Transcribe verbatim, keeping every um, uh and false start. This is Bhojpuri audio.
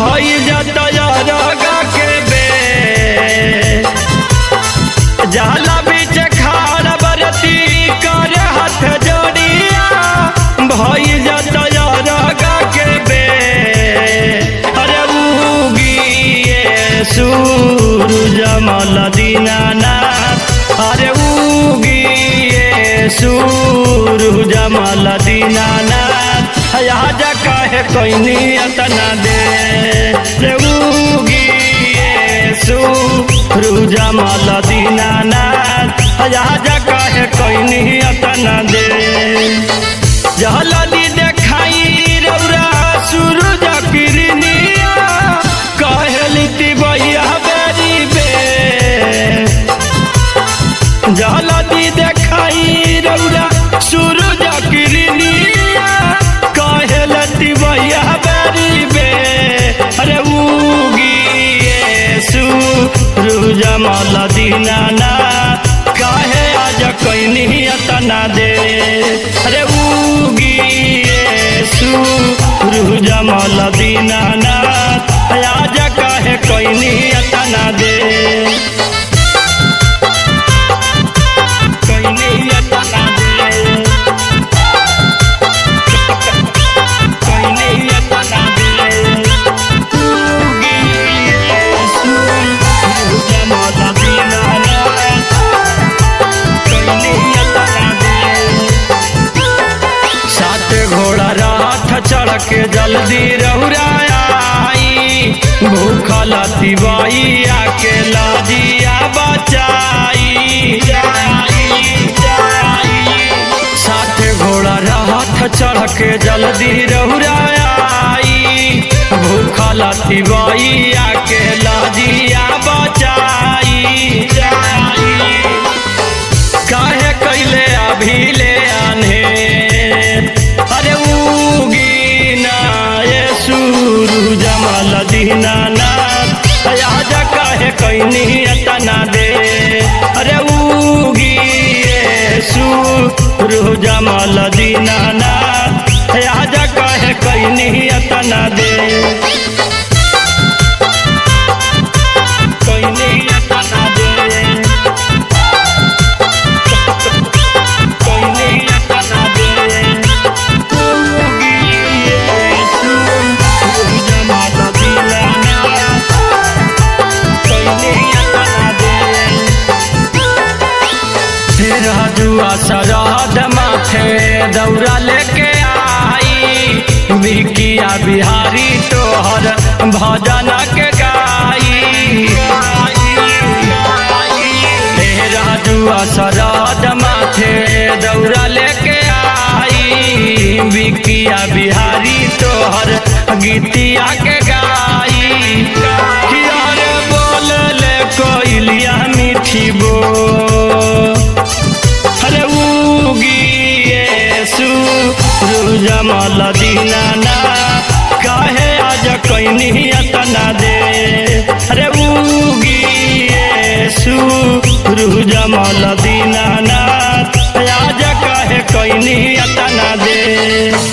भई जतया रगा के बे जाला बीच खाड़ बरती कर हाथ जोड़िया भई जतया रगा के बे अरे उगिए सूरज मल दीनानाथ अरे उगिए सूरज मल दीनानाथ आज काहे कोइनी अतना दे रे उगिए सूरज मल दीनानाथ आज काहे कोइनी अतना दे जहलदी देखाई रौरा सूरज किरनिया कहली तिबैया बेरी बे जहलदी देखाई रौरा सूरज किरनिया कहलती भैया बेरी बे अरे उगिए सूरज मल दीनानाथ काहे आज कोइनी अतना दे अरे उगिए सूरज मल दीनानाथ आज काहे कोइनी अतना दे चढ़ के जल्दी रहुराई भूखल तिवैया के लाजिया बचाई साथ घोड़ा रथ चढ़ के जल्दी रहुराई भूखल तिवैया के लाजिया बचाई काहे कैले अभी ले आने अरे सूरज मल दीनानाथ आज काहे कोइनी अतना दे अरे उगिए सूरज मल दीनानाथ आज काहे कोइनी अतना दे कोइनी अतना दे कोइनी अतना दे जुआ सरहद माथे दौरा लेके आई बिकिया बिहारी तोहर भजन के गाई जुआ सरहद माथे दौरा लेके आई बिकिया बिहारी तोहर गीतिया के गाई बोल ले कोइलिया मीठी बो सूरज मल दीनानाथ काहे आज कोइनी अतना दे अरे उगिए सूरज मल दीनानाथ आज काहे कोइनी अतना दे।